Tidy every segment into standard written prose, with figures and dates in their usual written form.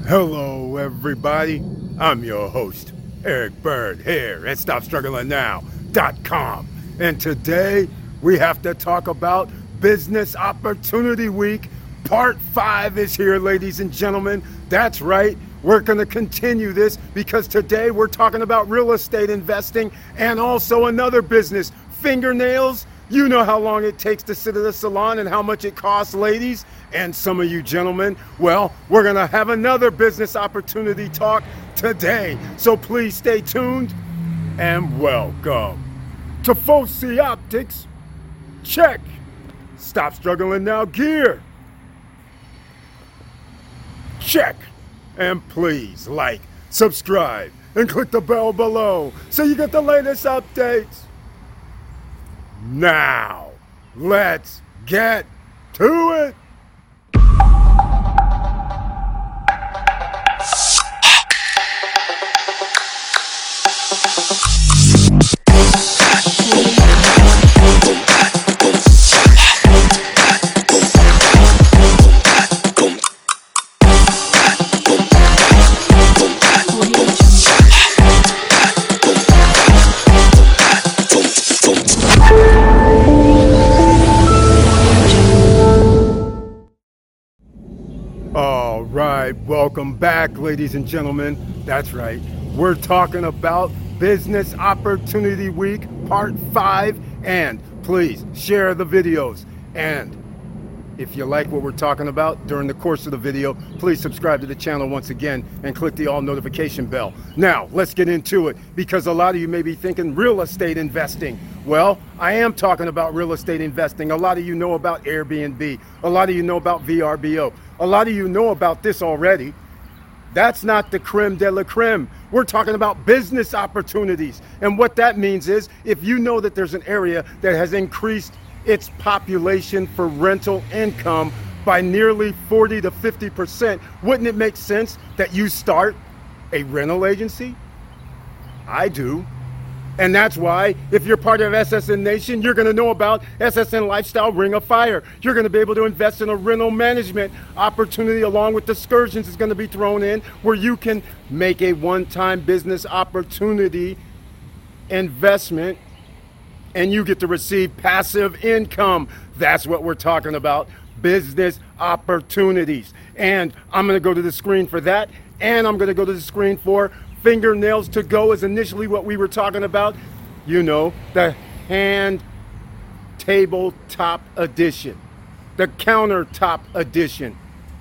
Hello, everybody. I'm your host, Eric Bird, here at StopStrugglingNow.com. And today, we have to talk about Business Opportunity Week. Part 5 is here, ladies and gentlemen. That's right. We're going to continue this because today we're talking about real estate investing and also another business, fingernails. You know how long it takes to sit at a salon and how much it costs, ladies, and some of you gentlemen. Well, we're going to have another business opportunity talk today. So please stay tuned and welcome to Foci Optics. Check. Stop struggling now gear. Check. And please like, subscribe, and click the bell below so you get the latest updates. Now, let's get to it. All right, welcome back, ladies and gentlemen. That's right. We're talking about Business Opportunity Week, Part 5. And please share the videos. And if you like what we're talking about during the course of the video, please subscribe to the channel once again and click the all notification bell. Now, let's get into it because a lot of you may be thinking real estate investing. Well, I am talking about real estate investing. A lot of you know about Airbnb. A lot of you know about VRBO. A lot of you know about this already. That's not the creme de la creme. We're talking about business opportunities. And what that means is if you know that there's an area that has increased its population for rental income by nearly 40 to 50%, wouldn't it make sense that you start a rental agency? I do. And that's why, if you're part of SSN Nation, you're going to know about SSN Lifestyle Ring of Fire. You're going to be able to invest in a rental management opportunity along with excursions is going to be thrown in where you can make a one-time business opportunity investment and you get to receive passive income. That's what we're talking about, business opportunities. And I'm going to go to the screen for that, and I'm going to go to the screen for fingernails to go is initially what we were talking about. You know, the hand tabletop edition, the countertop edition.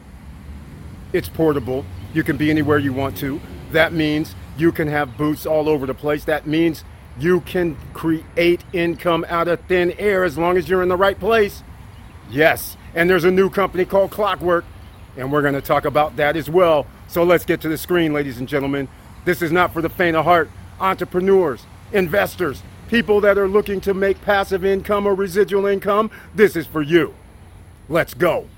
It's portable. You can be anywhere you want to. That means you can have booths all over the place. That means you can create income out of thin air as long as you're in the right place. Yes, and there's a new company called Clockwork, and we're going to talk about that as well. So let's get to the screen, ladies and gentlemen. This is not for the faint of heart. Entrepreneurs, investors, people that are looking to make passive income or residual income, this is for you. Let's go.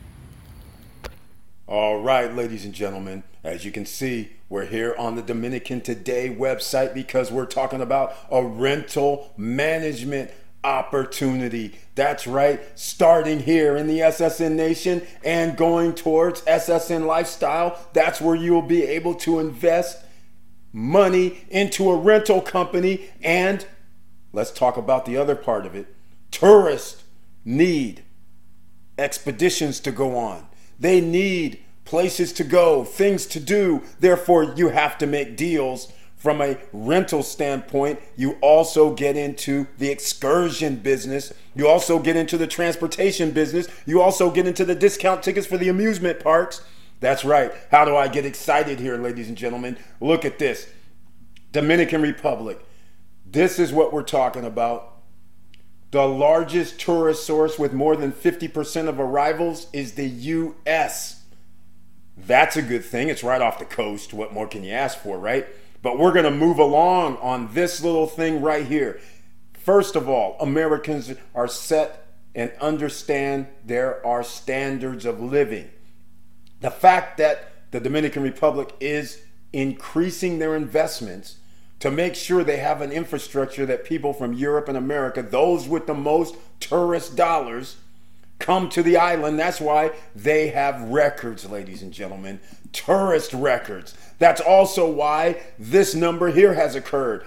All right, ladies and gentlemen, as you can see, we're here on the Dominican Today website because we're talking about a rental management opportunity. That's right, starting here in the SSN Nation and going towards SSN Lifestyle. That's where you'll be able to invest money into a rental company. And let's talk about the other part of it. Tourists need expeditions to go on. They need places to go, things to do. Therefore, you have to make deals from a rental standpoint. You also get into the excursion business. You also get into the transportation business. You also get into the discount tickets for the amusement parks. That's right. How do I get excited here, ladies and gentlemen? Look at this. Dominican Republic. This is what we're talking about. The largest tourist source with more than 50% of arrivals is the U.S. That's a good thing. It's right off the coast. What more can you ask for, right? But we're going to move along on this little thing right here. First of all, Americans are set and understand there are standards of living. The fact that the Dominican Republic is increasing their investments to make sure they have an infrastructure that people from Europe and America, those with the most tourist dollars, come to the island. That's why they have records, ladies and gentlemen, tourist records. That's also why this number here has occurred.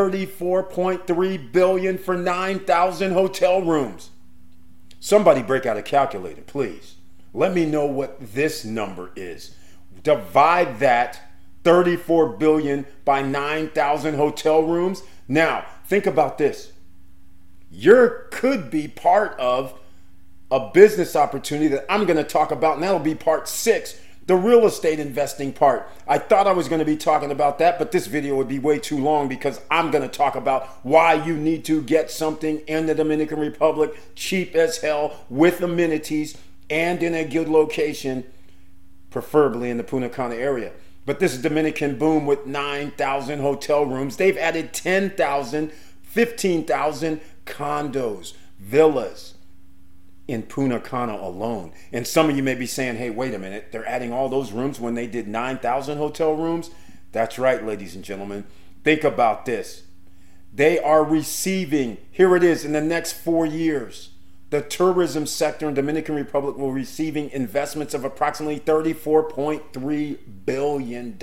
34.3 billion for 9,000 hotel rooms. Somebody break out a calculator, please. Let me know what this number is. Divide that 34 billion by 9,000 hotel rooms. Now, think about this. You could be part of a business opportunity that I'm going to talk about, and that'll be part 6, the real estate investing part. I thought I was going to be talking about that, but this video would be way too long because I'm going to talk about why you need to get something in the Dominican Republic cheap as hell with amenities and in a good location, preferably in the Punta Cana area. But this is Dominican boom with 9,000 hotel rooms. They've added 10,000, 15,000 condos, villas in Punta Cana alone. And some of you may be saying, hey, wait a minute, they're adding all those rooms when they did 9,000 hotel rooms? That's right, ladies and gentlemen. Think about this. They are receiving, here it is, in the next 4 years, the tourism sector in Dominican Republic will receiving investments of approximately $34.3 billion.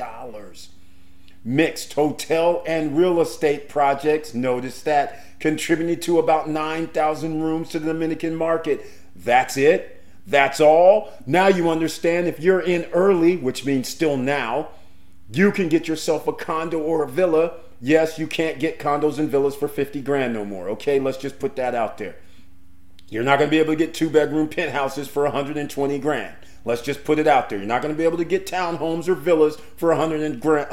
Mixed hotel and real estate projects, notice that, contributing to about 9,000 rooms to the Dominican market. That's it. That's all. Now you understand if you're in early, which means still now, you can get yourself a condo or a villa. Yes, you can't get condos and villas for 50 grand no more. Okay, let's just put that out there. You're not going to be able to get 2-bedroom penthouses for 120 grand. Let's just put it out there. You're not going to be able to get townhomes or villas for 100 grand,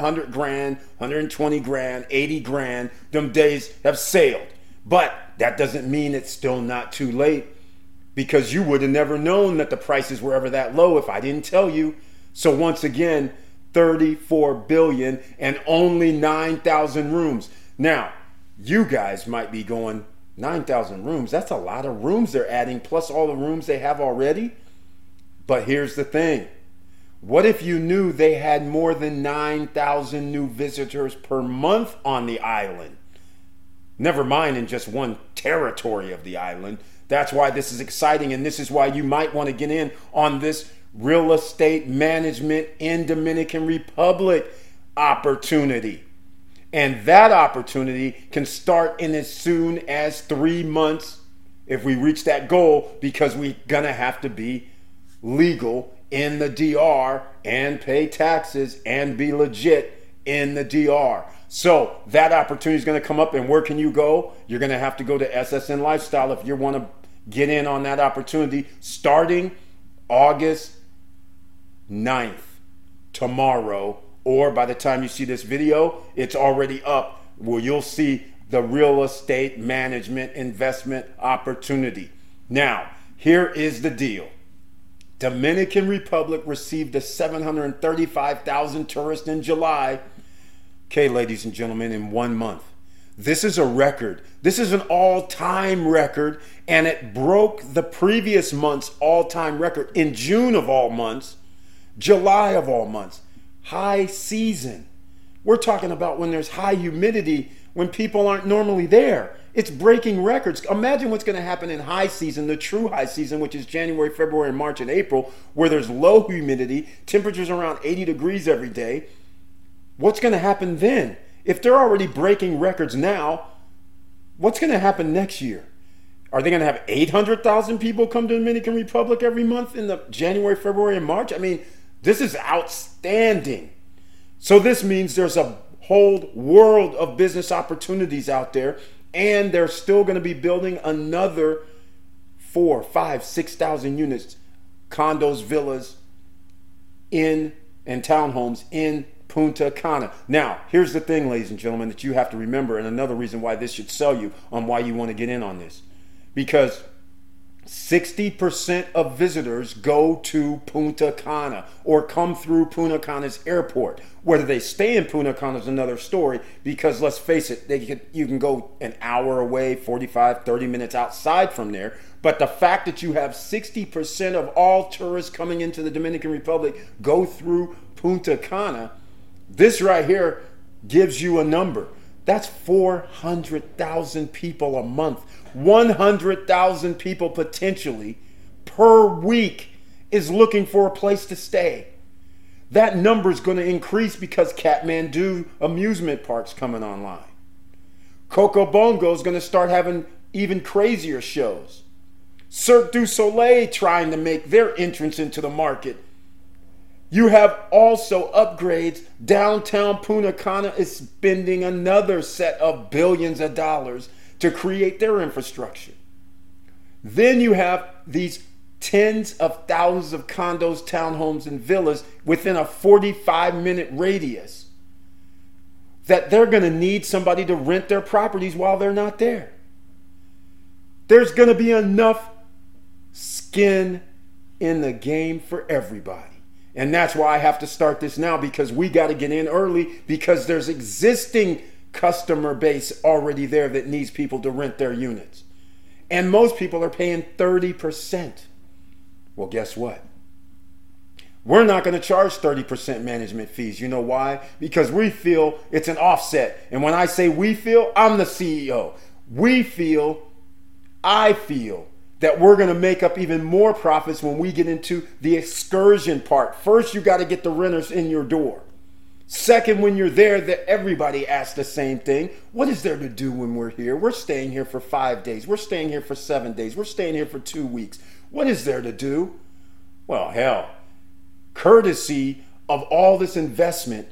120 grand, 80 grand. Them days have sailed. But that doesn't mean it's still not too late, because you would have never known that the prices were ever that low if I didn't tell you. So once again, 34 billion and only 9,000 rooms. Now, you guys might be going, 9,000 rooms, that's a lot of rooms they're adding, plus all the rooms they have already. But here's the thing. What if you knew they had more than 9,000 new visitors per month on the island? Never mind in just one territory of the island. That's why this is exciting, and this is why you might want to get in on this real estate management in Dominican Republic opportunity. And that opportunity can start in as soon as 3 months if we reach that goal, because we're going to have to be legal in the DR and pay taxes and be legit in the DR. So that opportunity is going to come up, and where can you go? You're going to have to go to SSN Lifestyle if you want to get in on that opportunity starting August 9th, tomorrow, or by the time you see this video, it's already up where you'll see the real estate management investment opportunity. Now, here is the deal. Dominican Republic received a 735,000 tourists in July. Okay, ladies and gentlemen, in 1 month. This is a record. This is an all-time record, and it broke the previous month's all-time record in June of all months, July of all months. High season. We're talking about when there's high humidity, when people aren't normally there. It's breaking records. Imagine what's going to happen in high season, the true high season, which is January, February, March, and April, where there's low humidity, temperatures around 80 degrees every day. What's going to happen then? If they're already breaking records now, what's going to happen next year? Are they going to have 800,000 people come to the Dominican Republic every month in the January, February, and March? I mean, this is outstanding. So this means there's a whole world of business opportunities out there, and they're still going to be building another 4, 5, 6,000 units, condos, villas, and townhomes in Punta Cana. Now, here's the thing, ladies and gentlemen, that you have to remember, and another reason why this should sell you on why you want to get in on this. Because 60% of visitors go to Punta Cana or come through Punta Cana's airport. Whether they stay in Punta Cana is another story, because let's face it, you can go an hour away, 45, 30 minutes outside from there. But the fact that you have 60% of all tourists coming into the Dominican Republic go through Punta Cana, this right here gives you a number. That's 400,000 people a month. 100,000 people potentially per week is looking for a place to stay. That number is going to increase because Kathmandu amusement park's coming online. Coco Bongo is going to start having even crazier shows. Cirque du Soleil trying to make their entrance into the market. You have also upgrades. Downtown Punta Cana is spending another set of billions of dollars to create their infrastructure. Then you have these tens of thousands of condos, townhomes, and villas within a 45-minute radius that they're going to need somebody to rent their properties while they're not there. There's going to be enough skin in the game for everybody. And that's why I have to start this now, because we got to get in early, because there's existing customer base already there that needs people to rent their units. And most people are paying 30%. Well, guess what? We're not going to charge 30% management fees. You know why? Because we feel it's an offset. And when I say we feel, I'm the CEO. I feel that we're going to make up even more profits when we get into the excursion part. First, you got to get the renters in your door. Second, when you're there, that everybody asks the same thing. What is there to do when we're here? We're staying here for 5 days. We're staying here for 7 days. We're staying here for 2 weeks. What is there to do? Well, hell, courtesy of all this investment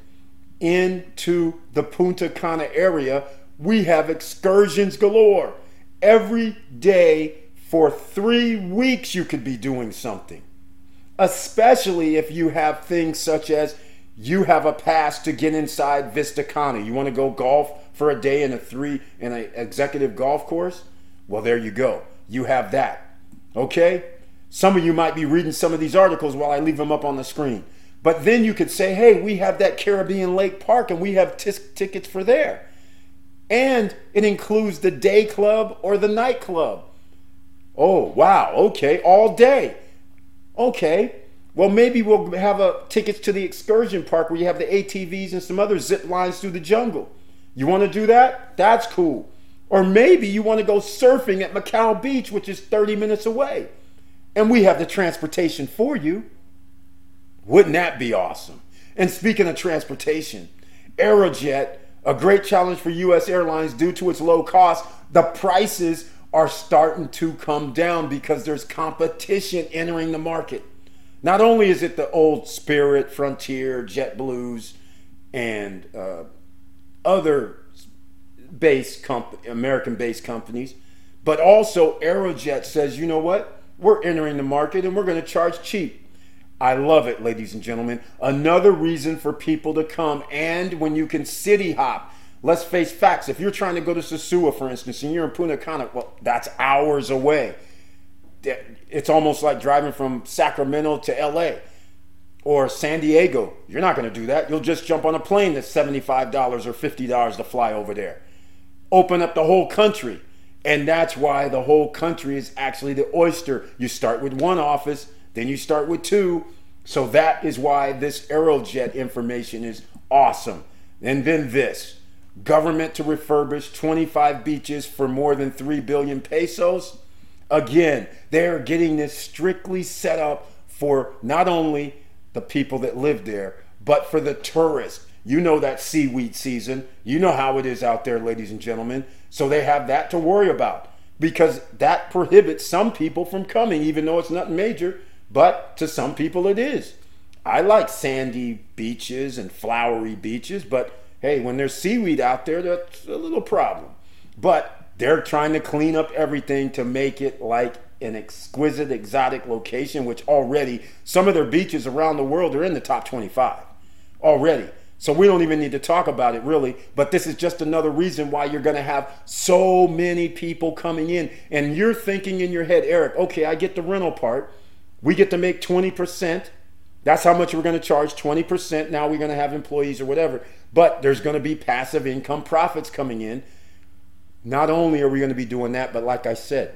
into the Punta Cana area, we have excursions galore. Every day for 3 weeks you could be doing something. Especially if you have things such as you have a pass to get inside Vista Cana. You want to go golf for a day in an executive golf course? Well, there you go. You have that. Okay? Some of you might be reading some of these articles while I leave them up on the screen. But then you could say, hey, we have that Caribbean Lake Park and we have tickets for there. And it includes the day club or the night club. Oh, wow. Okay. All day. Okay. Well, maybe we'll have tickets to the excursion park where you have the ATVs and some other zip lines through the jungle. You want to do that? That's cool. Or maybe you want to go surfing at Macau Beach, which is 30 minutes away. And we have the transportation for you. Wouldn't that be awesome? And speaking of transportation, Aerojet, a great challenge for U.S. airlines due to its low cost, the prices are starting to come down because there's competition entering the market. Not only is it the old Spirit, Frontier, JetBlues, and other American-based companies, but also Aerojet says, you know what? We're entering the market and we're going to charge cheap. I love it, ladies and gentlemen. Another reason for people to come. And when you can city hop, let's face facts. If you're trying to go to Sosua, for instance, and you're in Punta Cana, well, that's hours away. It's almost like driving from Sacramento to LA or San Diego. You're not going to do that. You'll just jump on a plane that's $75 or $50 to fly over there. Open up the whole country. And that's why the whole country is actually the oyster. You start with one office, then you start with two. So that is why this Aerojet information is awesome. And then this. Government to refurbish 25 beaches for more than 3 billion pesos. Again, they're getting this strictly set up for not only the people that live there, but for the tourists. You know that seaweed season. You know how it is out there, ladies and gentlemen. So they have that to worry about because that prohibits some people from coming, even though it's nothing major, but to some people it is. I like sandy beaches and flowery beaches, but hey, when there's seaweed out there, that's a little problem. But they're trying to clean up everything to make it like an exquisite, exotic location, which already some of their beaches around the world are in the top 25 already. So we don't even need to talk about it really, but this is just another reason why you're going to have so many people coming in. And you're thinking in your head, Eric, okay, I get the rental part. We get to make 20%. That's how much we're going to charge, 20%. Now we're going to have employees or whatever. But there's going to be passive income profits coming in. Not only are we going to be doing that, but like I said,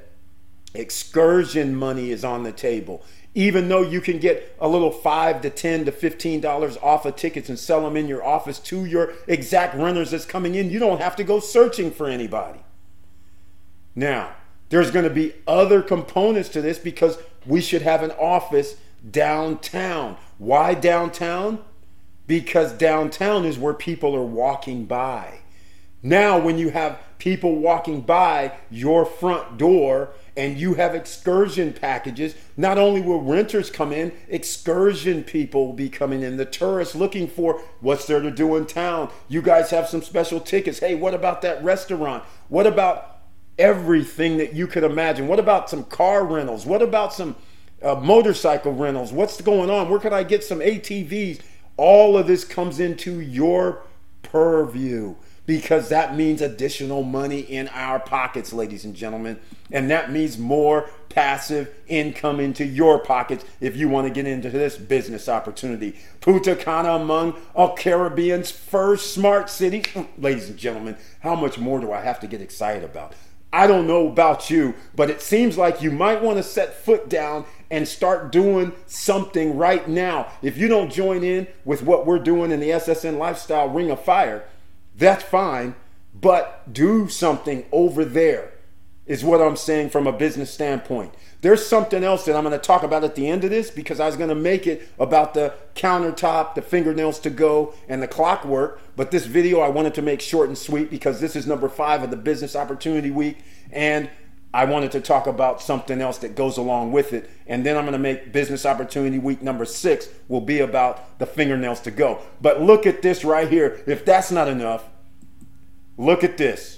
excursion money is on the table. Even though you can get a little $5 to $10 to $15 off of tickets and sell them in your office to your exact renters that's coming in, you don't have to go searching for anybody. Now, There's going to be other components to this because we should have an office downtown. Why downtown? Because downtown is where people are walking by. Now, when you have people walking by your front door and you have excursion packages, not only will renters come in, excursion people will be coming in, the tourists looking for what's there to do in town. You guys have some special tickets. Hey, what about that restaurant? What about everything that you could imagine? What about some car rentals? What about some motorcycle rentals? What's going on? Where can I get some ATVs? All of this comes into your purview because that means additional money in our pockets, ladies and gentlemen. And that means more passive income into your pockets if you want to get into this business opportunity. Punta Cana, among Caribbean's first smart cities. Ladies and gentlemen, how much more do I have to get excited about? I don't know about you, but it seems like you might want to set foot down and start doing something right now. If you don't join in with what we're doing in the SSN Lifestyle Ring of Fire, that's fine, but do something over there is what I'm saying from a business standpoint. There's something else that I'm going to talk about at the end of this because I was going to make it about the countertop, the fingernails to go, and the clockwork. But this video I wanted to make short and sweet because this is number 5 of the Business Opportunity Week. And I wanted to talk about something else that goes along with it. And then I'm going to make Business Opportunity Week number 6 will be about the fingernails to go. But look at this right here. If that's not enough, look at this.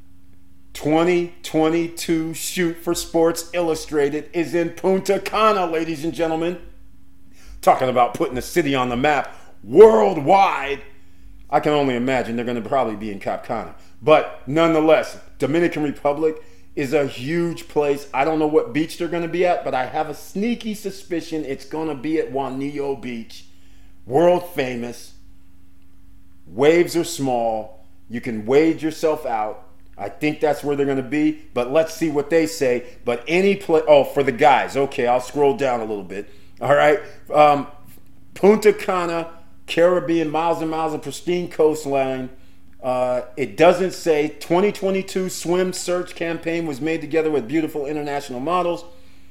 2022 shoot for Sports Illustrated is in Punta Cana, ladies and gentlemen. Talking about putting the city on the map worldwide. I can only imagine they're going to probably be in Cap Cana. But nonetheless, Dominican Republic is a huge place. I don't know what beach they're going to be at, but I have a sneaky suspicion it's going to be at Juanillo Beach. World famous. Waves are small. You can wade yourself out. I think that's where they're going to be, but let's see what they say. But any place, for the guys. Okay, I'll scroll down a little bit. All right. Punta Cana, Caribbean, miles and miles of pristine coastline. It doesn't say 2022 swim search campaign was made together with beautiful international models.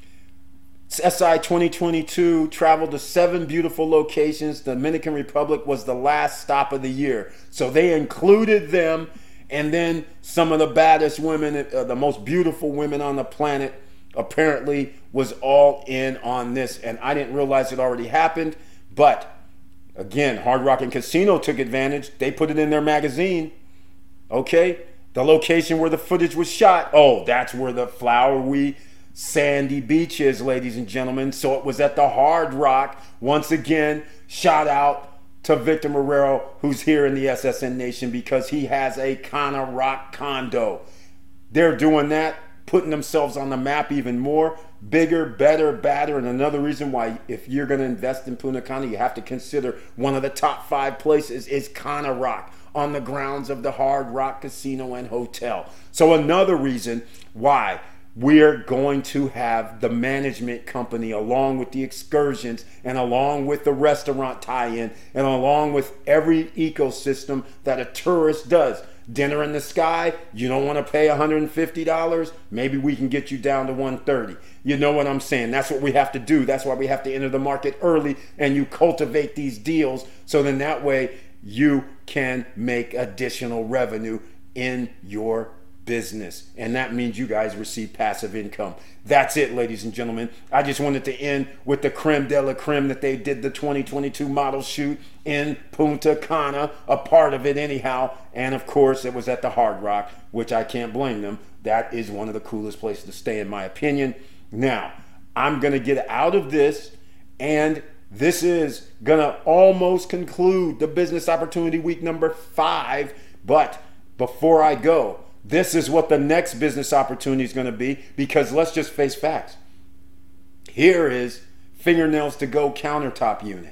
SI 2022 traveled to 7 beautiful locations. The Dominican Republic was the last stop of the year. So they included them. And then some of the baddest women, the most beautiful women on the planet, apparently was all in on this. And I didn't realize it already happened. But again, Hard Rock and Casino took advantage. They put it in their magazine. Okay. The location where the footage was shot. Oh, that's where the flowery, sandy beach is, ladies and gentlemen. So it was at the Hard Rock. Once again, shout out to Victor Marrero, who's here in the SSN Nation because he has a Cana Rock condo. They're doing that, putting themselves on the map even more. Bigger, better, badder. And another reason why if you're going to invest in Punta Cana, you have to consider one of the top 5 places is Cana Rock on the grounds of the Hard Rock Casino and Hotel. So another reason why we're going to have the management company along with the excursions and along with the restaurant tie-in and along with every ecosystem that a tourist does. Dinner in the sky, you don't want to pay $150? Maybe we can get you down to $130. You know what I'm saying? That's what we have to do. That's why we have to enter the market early and you cultivate these deals so then that way you can make additional revenue in your business. And that means you guys receive passive income. That's it, ladies and gentlemen. I just wanted to end with the creme de la creme that they did the 2022 model shoot in Punta Cana, a part of it anyhow. And of course, it was at the Hard Rock, which I can't blame them. That is one of the coolest places to stay, in my opinion. Now, I'm going to get out of this, and this is going to almost conclude the Business Opportunity Week number 5. But before I go, this is what the next business opportunity is going to be, because let's just face facts. Here is Fingernails to Go countertop unit.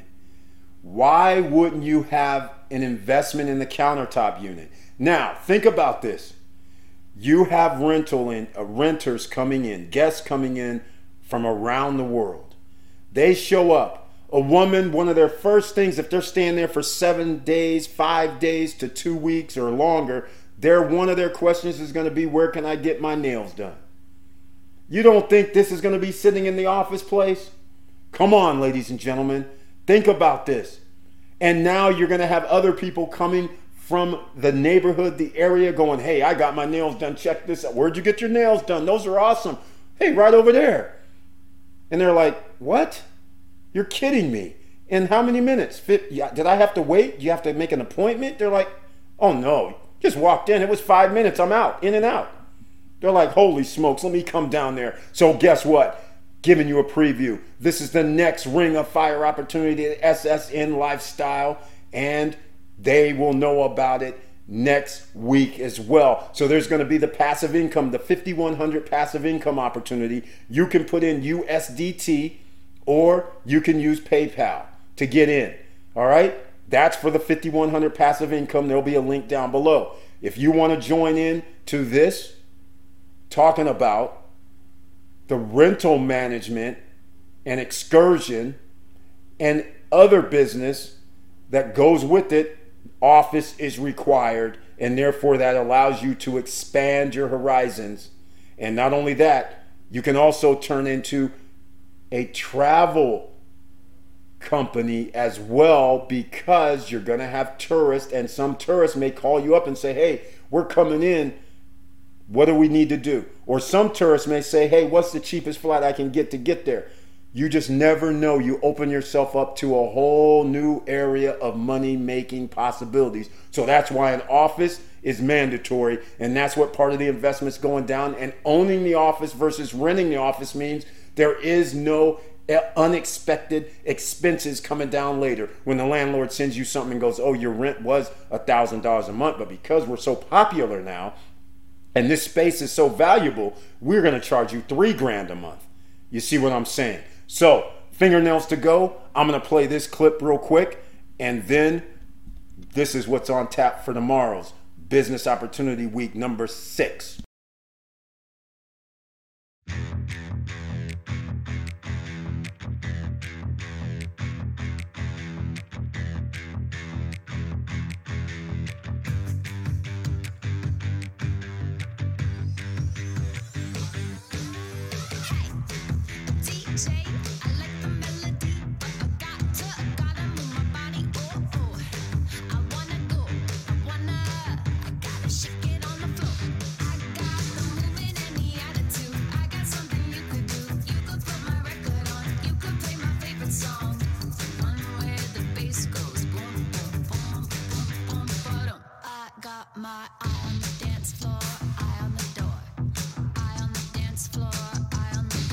Why wouldn't you have an investment in the countertop unit? Now, think about this. You have renters coming in, guests coming in from around the world. They show up. A woman, one of their first things, if they're staying there for 7 days, 5 days to 2 weeks or longer, one of their questions is going to be, where can I get my nails done? You don't think this is going to be sitting in the office place? Come on, ladies and gentlemen. Think about this. And now you're going to have other people coming from the neighborhood, the area, going, hey, I got my nails done. Check this out. Where'd you get your nails done? Those are awesome. Hey, right over there. And they're like, what? You're kidding me. In how many minutes? Did I have to wait? Do you have to make an appointment? They're like, oh no, just walked in. It was 5 minutes. I'm out, in and out. They're like, holy smokes, let me come down there. So guess what? Giving you a preview. This is the next Ring of Fire opportunity at SSN Lifestyle, and they will know about it next week as well. So there's going to be the passive income, the 5,100 passive income opportunity. You can put in USDT or you can use PayPal to get in. All right? That's for the 5,100 passive income. There'll be a link down below. If you want to join in to this, talking about the rental management and excursion and other business that goes with it, office is required, and therefore that allows you to expand your horizons. And not only that, you can also turn into a travel company as well, because you're going to have tourists, and some tourists may call you up and say, hey, we're coming in. What do we need to do? Or some tourists may say, hey, what's the cheapest flight I can get to get there? You just never know. You open yourself up to a whole new area of money-making possibilities. So that's why an office is mandatory, and that's what part of the investment's going down. And owning the office versus renting the office means there is no unexpected expenses coming down later. When the landlord sends you something and goes, oh, your rent was $1,000 a month, but because we're so popular now, and this space is so valuable, we're going to charge you $3,000 a month. You see what I'm saying? So, fingernails to go. I'm going to play this clip real quick, and then this is what's on tap for tomorrow's Business Opportunity Week number 6. My eye on the dance floor, eye on the door. Eye on the dance floor, eye on the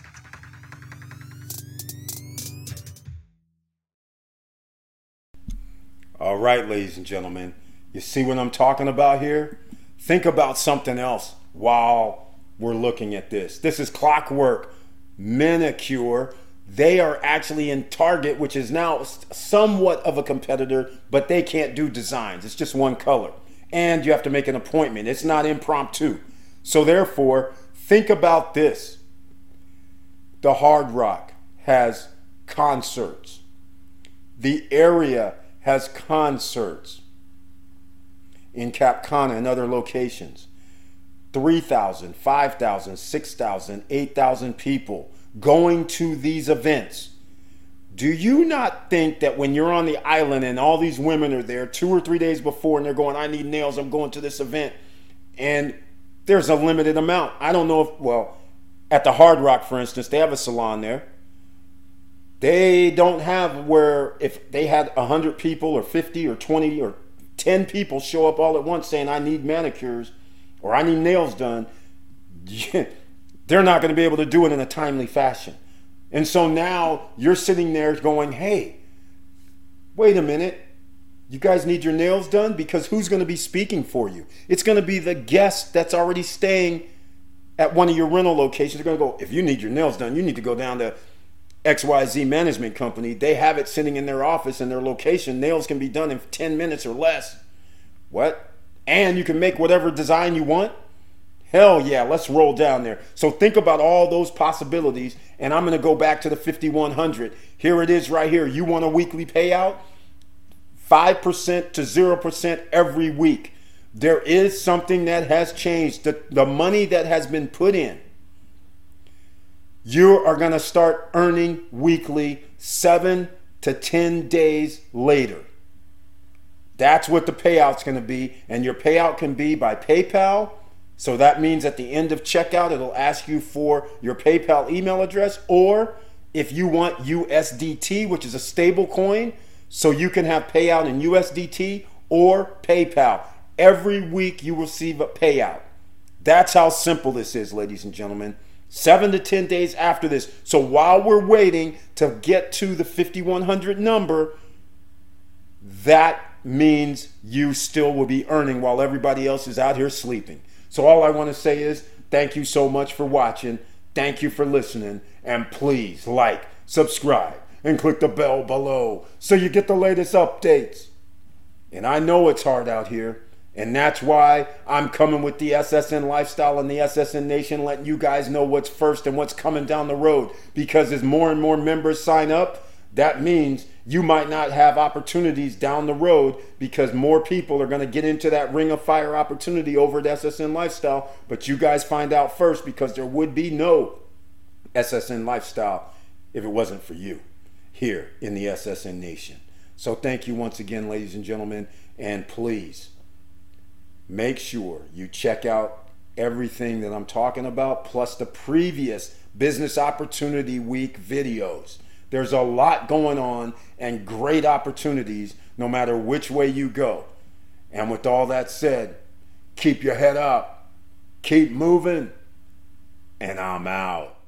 door. All right, ladies and gentlemen, you see what I'm talking about here? Think about something else while we're looking at this. This is Clockwork Manicure. They are actually in Target, which is now somewhat of a competitor, but they can't do designs. It's just one color. And you have to make an appointment. It's not impromptu. So therefore, think about this. The Hard Rock has concerts. The area has concerts in Cap Cana and other locations. 3,000, 5,000, 6,000, 8,000 people going to these events. Do you not think that when you're on the island and all these women are there 2 or 3 days before and they're going, I need nails, I'm going to this event, and there's a limited amount. I don't know if, well, at the Hard Rock, for instance, they have a salon there. They don't have where if they had 100 people or 50 or 20 or 10 people show up all at once saying, I need manicures or I need nails done, they're not going to be able to do it in a timely fashion. And so now you're sitting there going, hey, wait a minute. You guys need your nails done? Because who's going to be speaking for you? It's going to be the guest that's already staying at one of your rental locations. They're going to go, if you need your nails done, you need to go down to XYZ Management Company. They have it sitting in their office in their location. Nails can be done in 10 minutes or less. What? And you can make whatever design you want? Hell yeah, let's roll down there. So think about all those possibilities, and I'm going to go back to the 5,100. Here it is right here. You want a weekly payout? 5% to 0% every week. There is something that has changed. The money that has been put in you are going to start earning weekly 7 to 10 days later. That's what the payout's going to be. And your payout can be by PayPal. So that means at the end of checkout, it'll ask you for your PayPal email address. Or if you want USDT, which is a stable coin, so you can have payout in USDT or PayPal. Every week you receive a payout. That's how simple this is, ladies and gentlemen. 7 to 10 days after this. So while we're waiting to get to the 5,100 number, that means you still will be earning while everybody else is out here sleeping. So all I want to say is thank you so much for watching. Thank you for listening. And please like, subscribe, and click the bell below so you get the latest updates. And I know it's hard out here. And that's why I'm coming with the SSN Lifestyle and the SSN Nation, letting you guys know what's first and what's coming down the road. Because as more and more members sign up, that means you might not have opportunities down the road because more people are going to get into that ring of fire opportunity over at SSN Lifestyle. But you guys find out first, because there would be no SSN Lifestyle if it wasn't for you here in the SSN Nation. So thank you once again, ladies and gentlemen, and please make sure you check out everything that I'm talking about, plus the previous Business Opportunity Week videos. There's a lot going on and great opportunities no matter which way you go. And with all that said, keep your head up, keep moving, and I'm out.